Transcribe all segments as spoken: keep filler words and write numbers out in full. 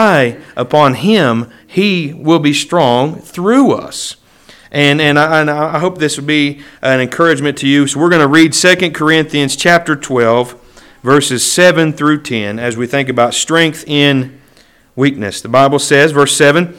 rely upon Him, He will be strong through us. And and I, and I hope this will be an encouragement to you. So we're going to read Second Corinthians chapter twelve, verses seven through ten, as we think about strength in weakness. The Bible says, verse seven,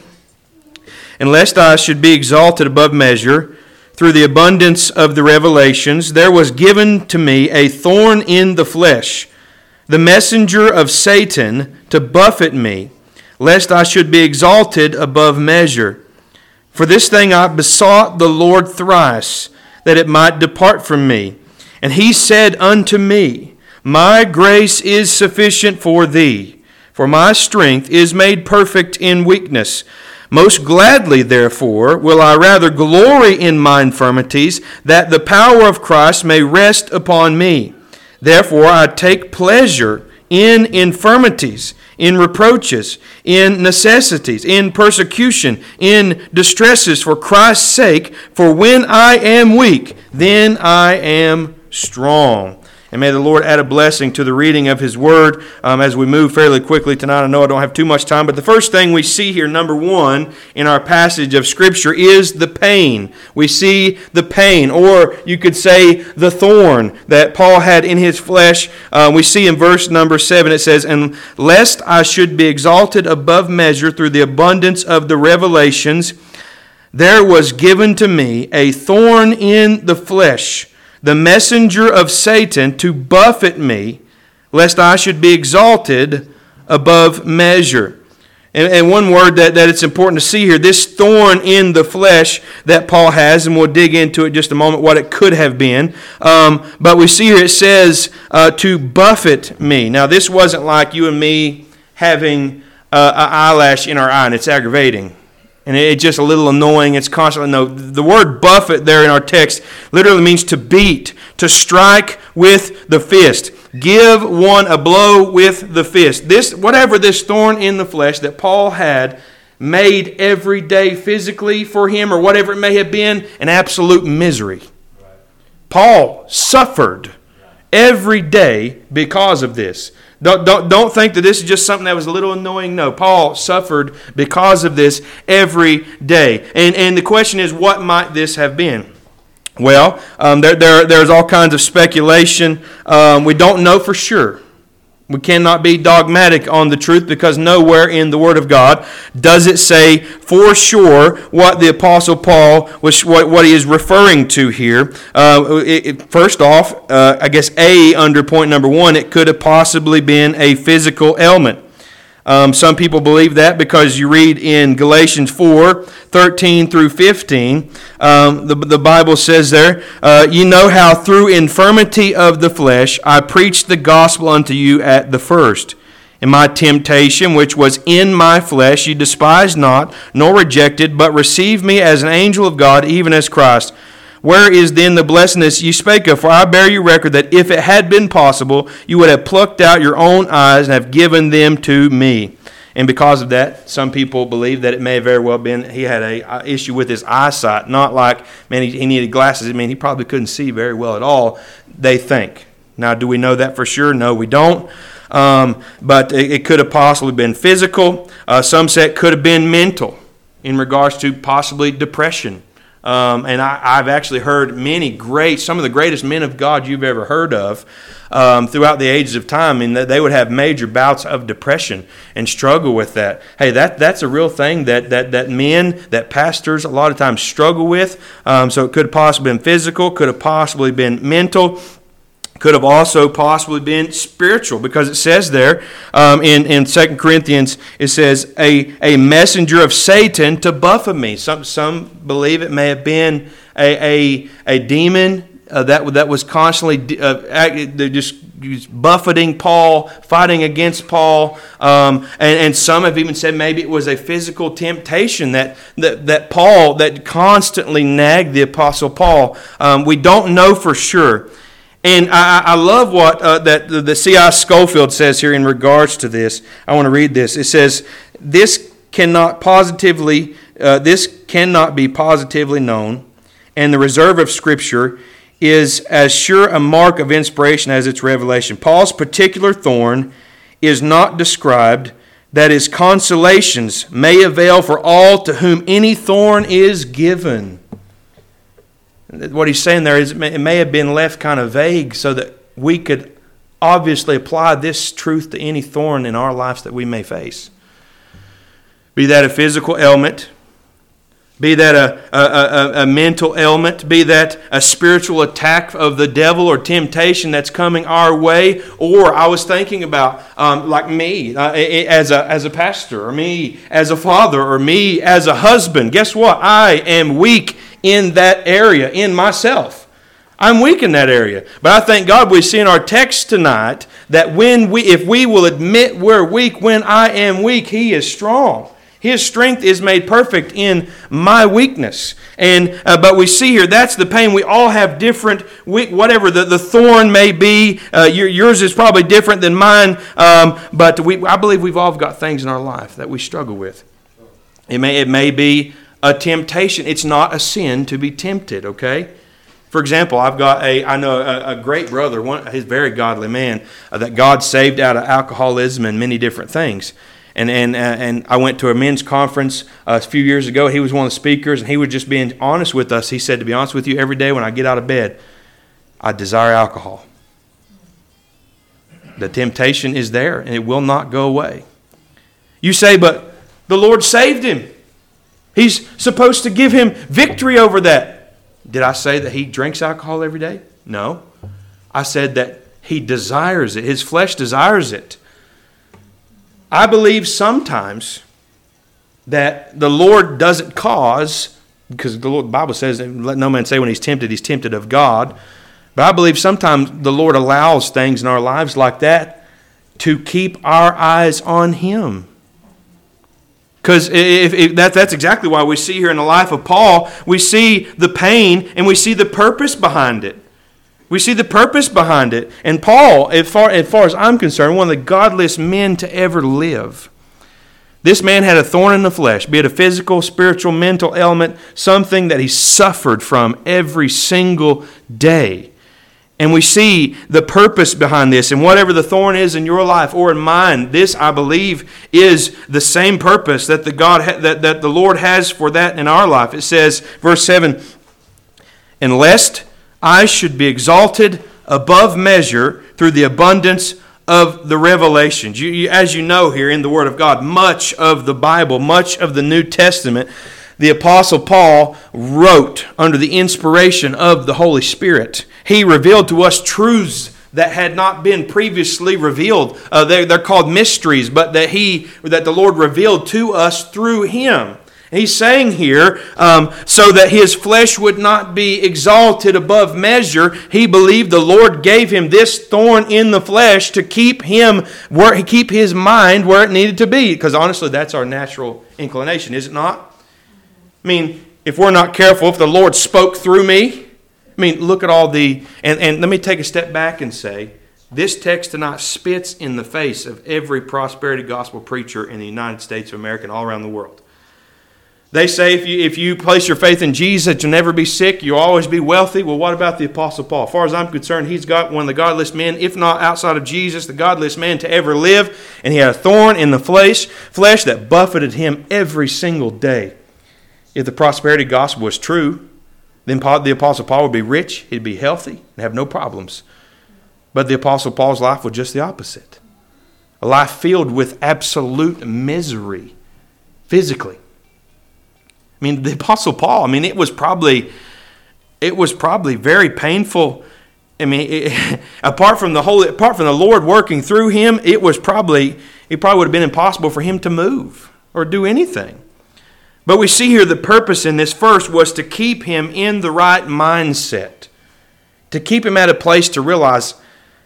"And lest I should be exalted above measure, through the abundance of the revelations, there was given to me a thorn in the flesh, the messenger of Satan to buffet me, lest I should be exalted above measure. For this thing I besought the Lord thrice, that it might depart from me. And He said unto me, My grace is sufficient for thee, for my strength is made perfect in weakness. Most gladly, therefore, will I rather glory in my infirmities, that the power of Christ may rest upon me. Therefore I take pleasure in infirmities, in reproaches, in necessities, in persecution, in distresses for Christ's sake. For when I am weak, then I am strong." And may the Lord add a blessing to the reading of His Word um, as we move fairly quickly tonight. I know I don't have too much time, but the first thing we see here, number one, in our passage of Scripture is the pain. We see the pain, or you could say the thorn that Paul had in his flesh. Uh, we see in verse number seven, it says, "And lest I should be exalted above measure through the abundance of the revelations, there was given to me a thorn in the flesh, the messenger of Satan to buffet me, lest I should be exalted above measure." And, and one word that, that it's important to see here, this thorn in the flesh that Paul has, and we'll dig into it in just a moment, what it could have been. Um, but we see here it says, uh, to buffet me. Now this wasn't like you and me having uh, an eyelash in our eye, and it's aggravating. And it's just a little annoying. It's constantly, no. The word buffet there in our text literally means to beat, to strike with the fist. Give one a blow with the fist. This, whatever this thorn in the flesh that Paul had made every day physically for him, or whatever it may have been, an absolute misery. Paul suffered every day because of this. Don't, don't, don't think that this is just something that was a little annoying. No, Paul suffered because of this every day. And, and the question is, what might this have been? Well, um, there, there, there's all kinds of speculation. Um, we don't know for sure. We cannot be dogmatic on the truth, because nowhere in the Word of God does it say for sure what the Apostle Paul was, what, what he is referring to here. Uh, it, it, first off, uh, I guess A, under point number one, it could have possibly been a physical ailment. Um, some people believe that because you read in Galatians four, thirteen through fifteen, um, the, the Bible says there, uh, "You know how through infirmity of the flesh I preached the gospel unto you at the first. In my temptation, which was in my flesh, you despised not, nor rejected, but received me as an angel of God, even as Christ. Where is then the blessedness you spake of? For I bear you record that if it had been possible, you would have plucked out your own eyes and have given them to me." And because of that, some people believe that it may have very well been he had a issue with his eyesight. Not like, man, he, he needed glasses. I mean, he probably couldn't see very well at all, they think. Now, do we know that for sure? No, we don't. Um, but it, it could have possibly been physical. Uh, some say it could have been mental in regards to possibly depression. Um, and I, I've actually heard many great, some of the greatest men of God you've ever heard of um, throughout the ages of time, and that they would have major bouts of depression and struggle with that. Hey, that that's a real thing that that that men, that pastors a lot of times struggle with. Um, so it could have possibly been physical, could have possibly been mental. Could have also possibly been spiritual, because it says there um, in, in Second Corinthians, it says, a, a messenger of Satan to buffet me. Some some believe it may have been a, a, a demon uh, that, that was constantly uh, just buffeting Paul, fighting against Paul. Um, and, and some have even said maybe it was a physical temptation that, that, that Paul, that constantly nagged the Apostle Paul. Um, we don't know for sure. And I, I love what uh, that the, the C I Scofield says here in regards to this. I want to read this. It says, "This cannot positively, uh, this cannot be positively known, and the reserve of Scripture is as sure a mark of inspiration as its revelation. Paul's particular thorn is not described that his consolations may avail for all to whom any thorn is given. What he's saying there is it may, it may have been left kind of vague so that we could obviously apply this truth to any thorn in our lives that we may face. Be that a physical ailment, be that a, a, a, a mental ailment, be that a spiritual attack of the devil or temptation that's coming our way. Or I was thinking about um, like me uh, as a as a pastor, or me as a father, or me as a husband. Guess what? I am weak in that area, in myself. I'm weak in that area. But I thank God we see in our text tonight that when we, if we will admit we're weak, when I am weak, He is strong. His strength is made perfect in my weakness. And uh, but we see here, that's the pain. We all have different, weak, whatever the, the thorn may be. Uh, your, yours is probably different than mine. Um, but we, I believe we've all got things in our life that we struggle with. It may, it may be a temptation. It's not a sin to be tempted, okay? For example, I've got a, I know a, a great brother, one, he's a very godly man, uh, that God saved out of alcoholism and many different things. And and uh, and I went to a men's conference uh, a few years ago. He was one of the speakers, and he was just being honest with us. He said, to be honest with you, every day when I get out of bed, I desire alcohol. The temptation is there, and it will not go away. You say, but the Lord saved him. He's supposed to give him victory over that. Did I say that he drinks alcohol every day? No. I said that he desires it. His flesh desires it. I believe sometimes that the Lord doesn't cause, because the Lord, the Bible says, let no man say when he's tempted, he's tempted of God. But I believe sometimes the Lord allows things in our lives like that to keep our eyes on Him. Because if, if that, that's exactly why we see here in the life of Paul, we see the pain and we see the purpose behind it. We see the purpose behind it. And Paul, as far, as far as I'm concerned, one of the godliest men to ever live. This man had a thorn in the flesh, be it a physical, spiritual, mental ailment, something that he suffered from every single day. And we see the purpose behind this. And whatever the thorn is in your life or in mine, this, I believe, is the same purpose that the God ha- that, that the Lord has for that in our life. It says, verse seven, and lest I should be exalted above measure through the abundance of the revelations. You, you, as you know here in the Word of God, much of the Bible, much of the New Testament, the Apostle Paul wrote under the inspiration of the Holy Spirit. He revealed to us truths that had not been previously revealed. Uh, they're, they're called mysteries, but that he, that the Lord revealed to us through Him. He's saying here, um, so that his flesh would not be exalted above measure, he believed the Lord gave him this thorn in the flesh to keep him, where, keep his mind where it needed to be. Because honestly, that's our natural inclination, is it not? I mean, if we're not careful, if the Lord spoke through me, I mean, look at all the, and, and let me take a step back and say, this text tonight spits in the face of every prosperity gospel preacher in the United States of America and all around the world. They say if you if you place your faith in Jesus, you'll never be sick, you'll always be wealthy. Well, what about the Apostle Paul? As far as I'm concerned, he's got one of the godliest men, if not outside of Jesus, the godliest man to ever live. And he had a thorn in the flesh, flesh that buffeted him every single day. If the prosperity gospel was true, then the Apostle Paul would be rich, he'd be healthy, and have no problems. But the Apostle Paul's life was just the opposite. A life filled with absolute misery, physically. I mean, the Apostle Paul, I mean, it was probably, it was probably very painful. I mean, it, apart from the Holy, apart from the Lord working through him, it was probably, it probably would have been impossible for him to move or do anything. But we see here the purpose in this first was to keep him in the right mindset, to keep him at a place to realize,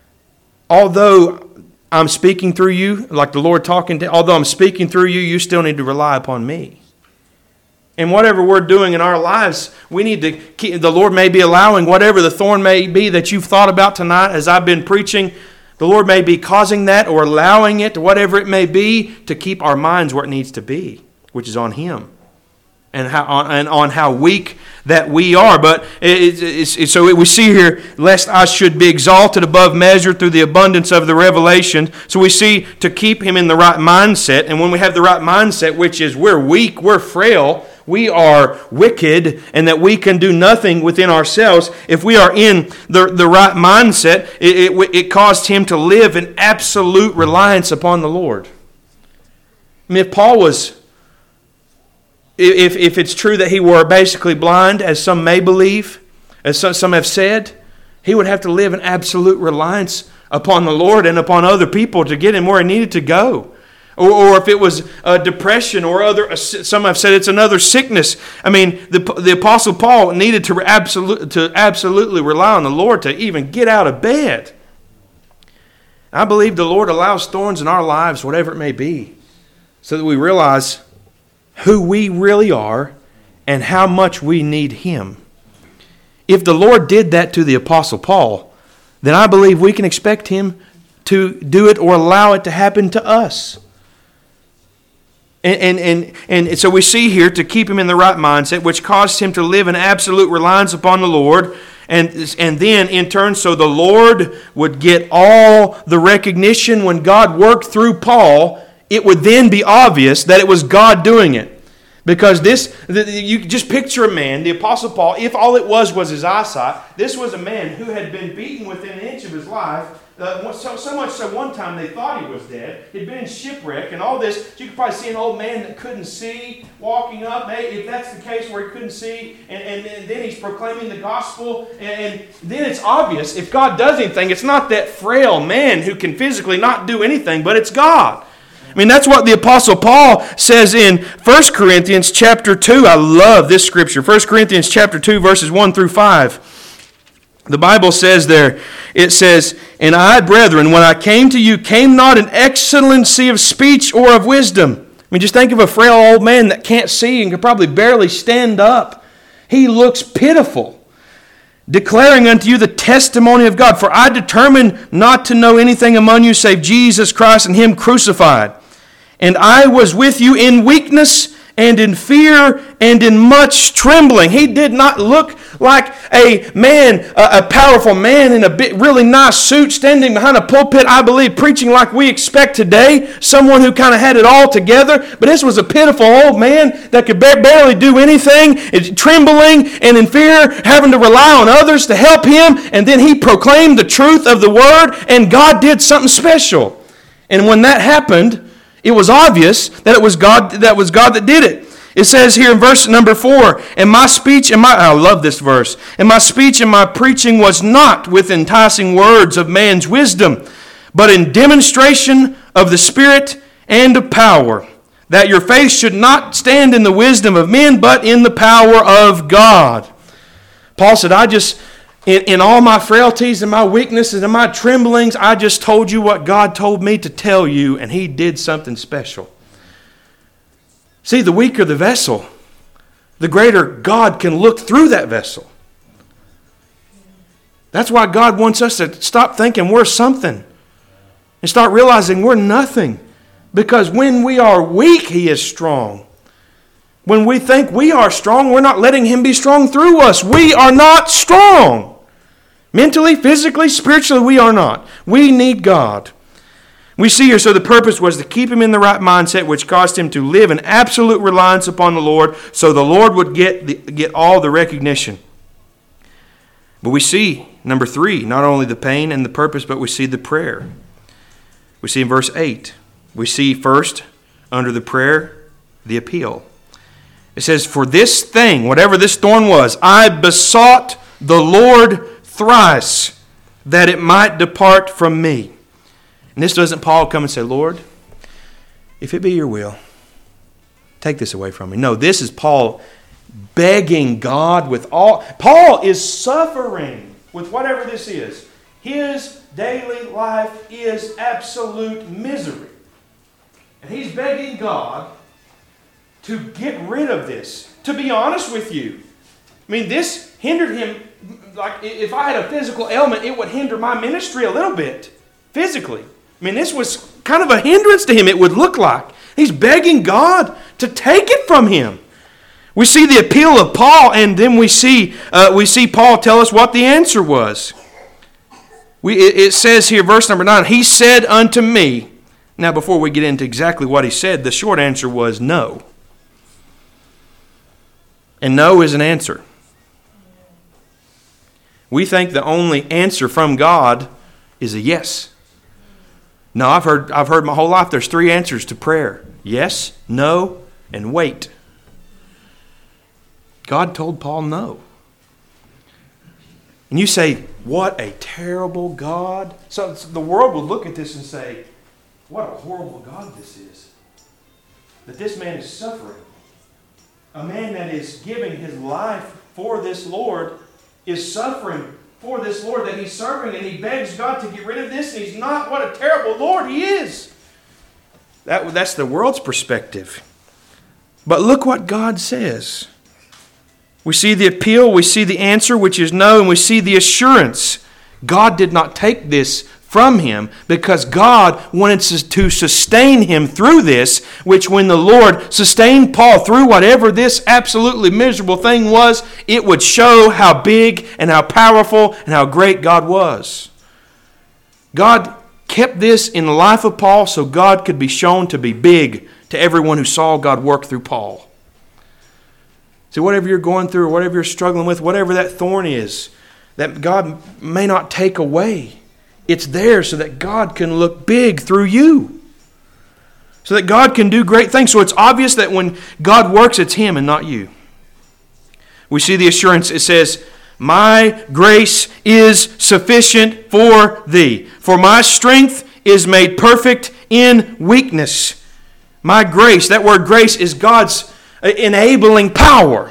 although I'm speaking through you, like the Lord talking to, although I'm speaking through you, you still need to rely upon me. And whatever we're doing in our lives, we need to keep, the Lord may be allowing whatever the thorn may be that you've thought about tonight as I've been preaching. The Lord may be causing that or allowing it, whatever it may be, to keep our minds where it needs to be, which is on Him. And how, on, and on how weak that we are. But it, it, it, so we see here, lest I should be exalted above measure through the abundance of the revelation. So we see to keep him in the right mindset. And when we have the right mindset, which is we're weak, we're frail, we are wicked, and that we can do nothing within ourselves. If we are in the, the right mindset, it, it, it caused him to live in absolute reliance upon the Lord. I mean, if Paul was, if, if it's true that he were basically blind, as some may believe, as some, some have said, he would have to live in absolute reliance upon the Lord and upon other people to get him where he needed to go. Or, or if it was uh, depression or other, some have said it's another sickness. I mean, the, the Apostle Paul needed to, absolute, to absolutely rely on the Lord to even get out of bed. I believe the Lord allows thorns in our lives, whatever it may be, so that we realize who we really are and how much we need Him. If the Lord did that to the Apostle Paul, then I believe we can expect Him to do it or allow it to happen to us. And, and, and, and so we see here to keep him in the right mindset, which caused him to live in absolute reliance upon the Lord. And, and then, in turn, so the Lord would get all the recognition when God worked through Paul, it would then be obvious that it was God doing it. Because this, you just picture a man, the Apostle Paul, if all it was was his eyesight, this was a man who had been beaten within an inch of his life. Uh, so, so much so one time they thought he was dead. He'd been in shipwreck and all this. You could probably see an old man that couldn't see walking up. Hey, if that's the case where he couldn't see, and, and, and then he's proclaiming the gospel, and, and then it's obvious if God does anything, it's not that frail man who can physically not do anything, but it's God. I mean, that's what the Apostle Paul says in First Corinthians chapter two. I love this scripture. First Corinthians chapter two, verses one through five. The Bible says there, it says, "And I, brethren, when I came to you, came not in excellency of speech or of wisdom." I mean, just think of a frail old man that can't see and can probably barely stand up. He looks pitiful. "Declaring unto you the testimony of God. For I determined not to know anything among you save Jesus Christ and Him crucified. And I was with you in weakness and in fear and in much trembling." He did not look like a man, a, a powerful man in a bit, really nice suit standing behind a pulpit, I believe, preaching like we expect today. Someone who kind of had it all together. But this was a pitiful old man that could barely do anything, trembling and in fear, having to rely on others to help him. And then he proclaimed the truth of the Word, and God did something special. And when that happened, it was obvious that it was God that was God that did it. It says here in verse number four, "And my speech and my," I love this verse, "and my speech and my preaching was not with enticing words of man's wisdom, but in demonstration of the Spirit and of power, that your faith should not stand in the wisdom of men, but in the power of God." Paul said, I just, in, in all my frailties and my weaknesses and my tremblings, I just told you what God told me to tell you, and He did something special. See, the weaker the vessel, the greater God can look through that vessel. That's why God wants us to stop thinking we're something and start realizing we're nothing. Because when we are weak, He is strong. When we think we are strong, we're not letting Him be strong through us. We are not strong. Mentally, physically, spiritually, we are not. We need God. We see here, so the purpose was to keep him in the right mindset, which caused him to live in absolute reliance upon the Lord, so the Lord would get the, get all the recognition. But we see, number three, not only the pain and the purpose, but we see the prayer. We see in verse eight, we see first, under the prayer, the appeal. It says, "For this thing," whatever this thorn was, "I besought the Lord thrice, that it might depart from me." And this doesn't Paul come and say, "Lord, if it be your will, take this away from me." No, this is Paul begging God with all. Paul is suffering with whatever this is. His daily life is absolute misery. And he's begging God to get rid of this. To be honest with you, I mean, this hindered him. Like, if I had a physical ailment, it would hinder my ministry a little bit, physically. I mean, this was kind of a hindrance to him, it would look like. He's begging God to take it from him. We see the appeal of Paul, and then we see uh, we see Paul tell us what the answer was. We, it, it says here, verse number nine, he said unto me. Now, before we get into exactly what he said, the short answer was no. And no is an answer. We think the only answer from God is a yes. No, I've heard I've heard my whole life there's three answers to prayer. Yes, no, and wait. God told Paul no. And you say, what a terrible God. So the world would look at this and say, what a horrible God this is. That this man is suffering. A man that is giving his life for this Lord is suffering for this Lord that he's serving, and he begs God to get rid of this, and he's not. What a terrible Lord he is. That, that's the world's perspective. But look what God says. We see the appeal, we see the answer, which is no, and we see the assurance. God did not take this from him because God wanted to sustain him through this, which when the Lord sustained Paul through whatever this absolutely miserable thing was, it would show how big and how powerful and how great God was. God kept this in the life of Paul so God could be shown to be big to everyone who saw God work through Paul. See, whatever you're going through or whatever you're struggling with, whatever that thorn is, that God may not take away, it's there so that God can look big through you. So that God can do great things. So it's obvious that when God works, it's Him and not you. We see the assurance. It says, my grace is sufficient for thee. For my strength is made perfect in weakness. My grace, that word grace is God's enabling power.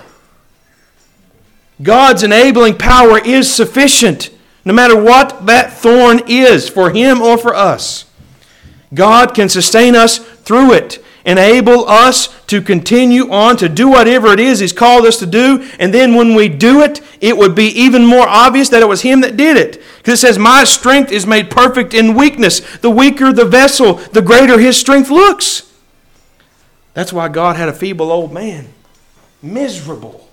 God's enabling power is sufficient, no matter what that thorn is, for him or for us. God can sustain us through it, enable us to continue on to do whatever it is He's called us to do, and then when we do it, it would be even more obvious that it was Him that did it. Because it says, my strength is made perfect in weakness. The weaker the vessel, the greater his strength looks. That's why God had a feeble old man, miserable,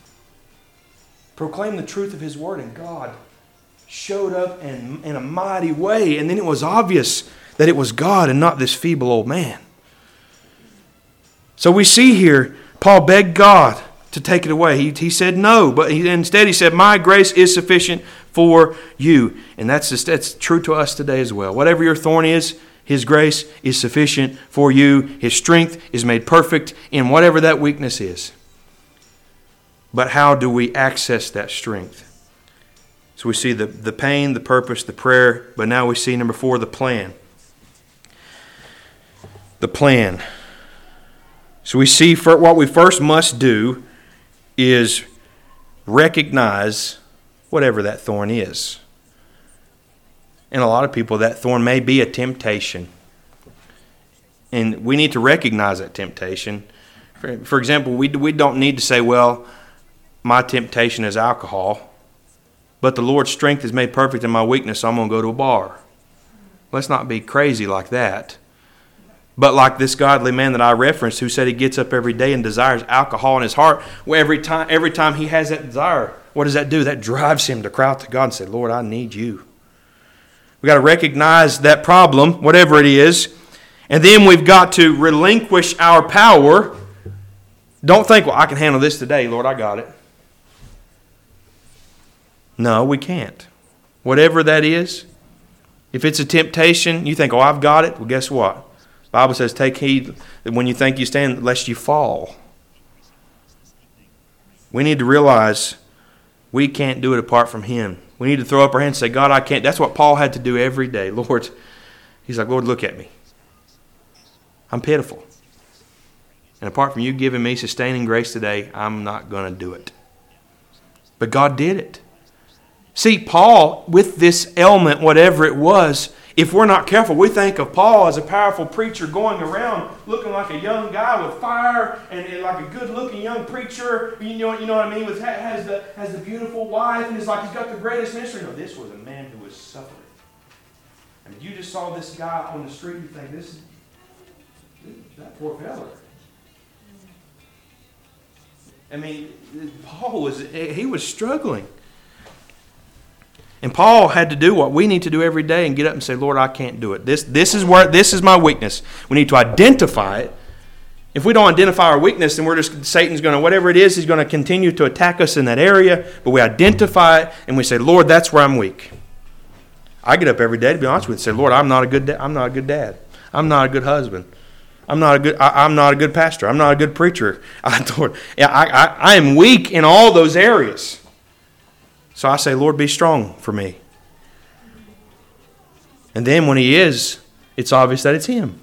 proclaim the truth of His word, and God showed up in, in a mighty way, and then it was obvious that it was God and not this feeble old man. So we see here, Paul begged God to take it away. He, he said no, but he, instead he said, my grace is sufficient for you. And that's, just, that's true to us today as well. Whatever your thorn is, His grace is sufficient for you. His strength is made perfect in whatever that weakness is. But how do we access that strength? So we see the, the pain, the purpose, the prayer, but now we see, number four, the plan. The plan. So we see for what we first must do is recognize whatever that thorn is. And a lot of people, that thorn may be a temptation. And we need to recognize that temptation. For, for example, we, we don't need to say, well, my temptation is alcohol, but the Lord's strength is made perfect in my weakness, so I'm going to go to a bar. Let's not be crazy like that. But like this godly man that I referenced who said he gets up every day and desires alcohol in his heart, well, every time, every time he has that desire, what does that do? That drives him to cry out to God and say, Lord, I need you. We've got to recognize that problem, whatever it is, and then we've got to relinquish our power. Don't think, well, I can handle this today, Lord, I got it. No, we can't. Whatever that is, if it's a temptation, you think, oh, I've got it. Well, guess what? The Bible says, take heed that when you think you stand, lest you fall. We need to realize we can't do it apart from Him. We need to throw up our hands and say, God, I can't. That's what Paul had to do every day. Lord, he's like, Lord, look at me. I'm pitiful. And apart from you giving me sustaining grace today, I'm not going to do it. But God did it. See, Paul, with this ailment, whatever it was, if we're not careful, we think of Paul as a powerful preacher going around looking like a young guy with fire and, and like a good-looking young preacher. You know, you know what I mean? With has the has the beautiful wife, and it's like he's got the greatest ministry. No, this was a man who was suffering. I mean, you just saw this guy on the street, you think this is that poor fella. I mean, Paul was, he was struggling. And Paul had to do what we need to do every day and get up and say, Lord, I can't do it. This, this is where, this is my weakness. We need to identify it. If we don't identify our weakness, then we're just, Satan's going to, whatever it is, he's going to continue to attack us in that area. But we identify it and we say, Lord, that's where I'm weak. I get up every day, to be honest with you, and say, Lord, I'm not a good, da- I'm not a good dad. I'm not a good husband. I'm not a good, I, I'm not a good pastor. I'm not a good preacher. I, Lord, I, I, I am weak in all those areas. So I say, Lord, be strong for me. And then when he is, it's obvious that it's him.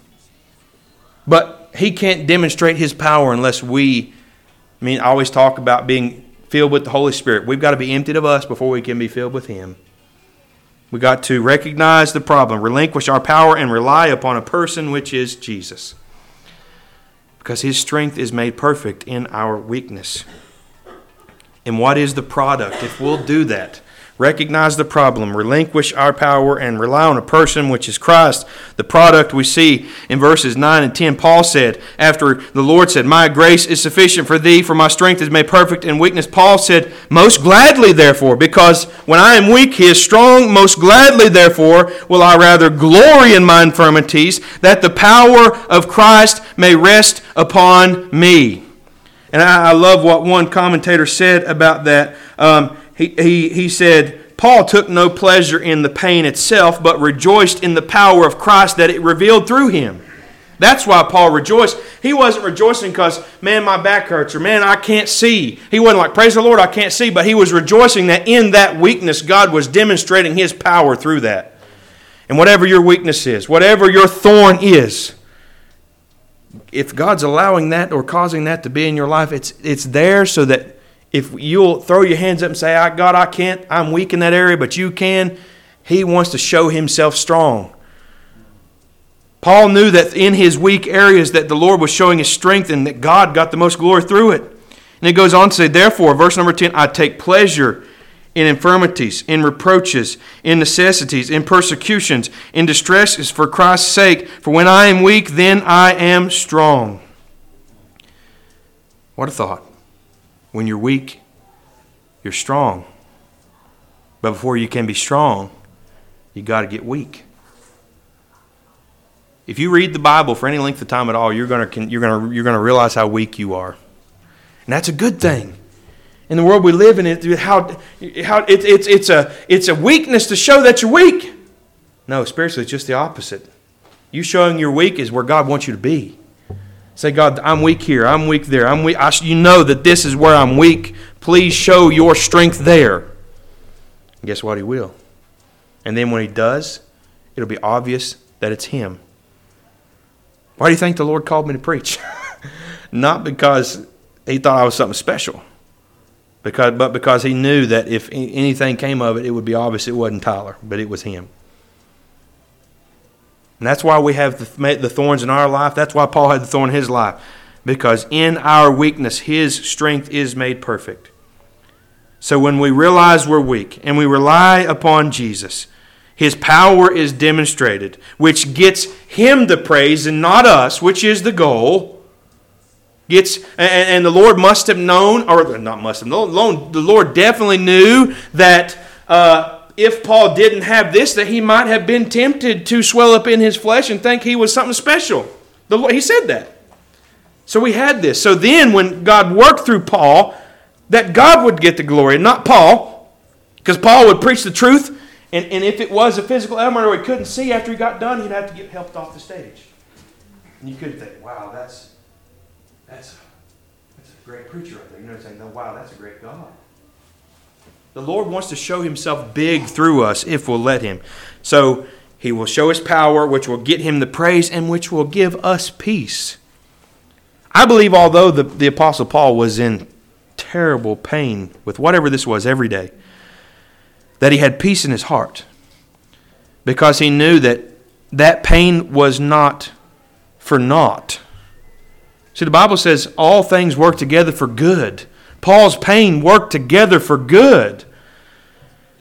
But he can't demonstrate his power unless we, I mean, I always talk about being filled with the Holy Spirit. We've got to be emptied of us before we can be filled with him. We've got to recognize the problem, relinquish our power, and rely upon a person, which is Jesus. Because his strength is made perfect in our weakness. And what is the product? If we'll do that, recognize the problem, relinquish our power, and rely on a person, which is Christ. The product we see in verses nine and ten, Paul said, after the Lord said, my grace is sufficient for thee, for my strength is made perfect in weakness. Paul said, most gladly therefore, because when I am weak, he is strong. Most gladly therefore will I rather glory in my infirmities, that the power of Christ may rest upon me. And I, I love what one commentator said about that. Um, he, he, he said, Paul took no pleasure in the pain itself, but rejoiced in the power of Christ that it revealed through him. That's why Paul rejoiced. He wasn't rejoicing because, man, my back hurts, or man, I can't see. He wasn't like, praise the Lord, I can't see. But he was rejoicing that in that weakness, God was demonstrating his power through that. And whatever your weakness is, whatever your thorn is, if God's allowing that or causing that to be in your life, it's it's there so that if you'll throw your hands up and say, God, I can't, I'm weak in that area, but you can, he wants to show himself strong. Paul knew that in his weak areas that the Lord was showing his strength and that God got the most glory through it. And it goes on to say, therefore, verse number ten, I take pleasure in infirmities, in reproaches, in necessities, in persecutions, in distresses for Christ's sake. For when I am weak, then I am strong. What a thought. When you're weak, you're strong. But before you can be strong, you got to get weak. If you read the Bible for any length of time at all, you're going to you're going to you're going to realize how weak you are, and that's a good thing. In the world we live in, it how how it, it's it's a it's a weakness to show that you're weak. No, spiritually, it's just the opposite. You showing you're weak is where God wants you to be. Say, God, I'm weak here. I'm weak there. I'm weak. I, you know that this is where I'm weak. Please show your strength there. And guess what? He will. And then when he does, it'll be obvious that it's him. Why do you think the Lord called me to preach? Not because he thought I was something special. Because, but because he knew that if anything came of it, it would be obvious it wasn't Tyler, but it was him. And that's why we have the, the thorns in our life. That's why Paul had the thorn in his life. Because in our weakness, his strength is made perfect. So when we realize we're weak and we rely upon Jesus, his power is demonstrated, which gets him the praise and not us, which is the goal. Gets and, and the Lord must have known, or not must have known, the Lord definitely knew that uh, if Paul didn't have this, that he might have been tempted to swell up in his flesh and think he was something special. The Lord, he said that. So we had this. So then when God worked through Paul, that God would get the glory, not Paul, because Paul would preach the truth, and, and if it was a physical ailment or he couldn't see after he got done, he'd have to get helped off the stage. And you could think, wow, that's That's a, that's a great preacher right there. You know what I'm saying? Wow, that's a great God. The Lord wants to show himself big through us if we'll let him. So he will show his power, which will get him the praise and which will give us peace. I believe although the, the Apostle Paul was in terrible pain with whatever this was every day, that he had peace in his heart because he knew that that pain was not for naught. See, the Bible says all things work together for good. Paul's pain worked together for good.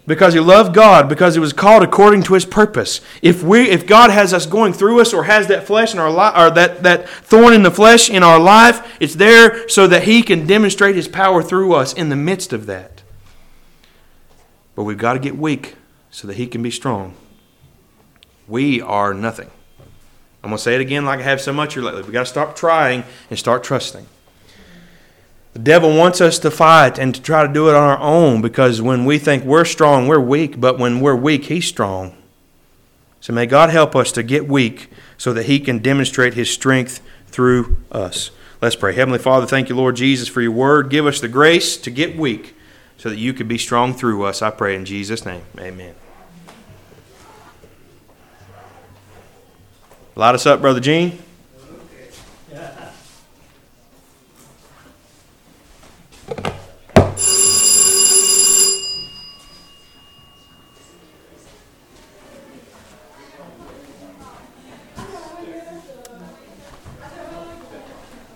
because he loved God, because he was called according to his purpose. If we, if God has us going through us, or has that flesh in our life, or that, that thorn in the flesh in our life, it's there so that he can demonstrate his power through us in the midst of that. But we've got to get weak so that he can be strong. We are nothing. I'm going to say it again like I have so much here lately. We've got to stop trying and start trusting. The devil wants us to fight and to try to do it on our own, because when we think we're strong, we're weak. But when we're weak, he's strong. So may God help us to get weak so that he can demonstrate his strength through us. Let's pray. Heavenly Father, thank you, Lord Jesus, for your word. Give us the grace to get weak so that you can be strong through us. I pray in Jesus' name. Amen. Light us up, Brother Gene. Okay.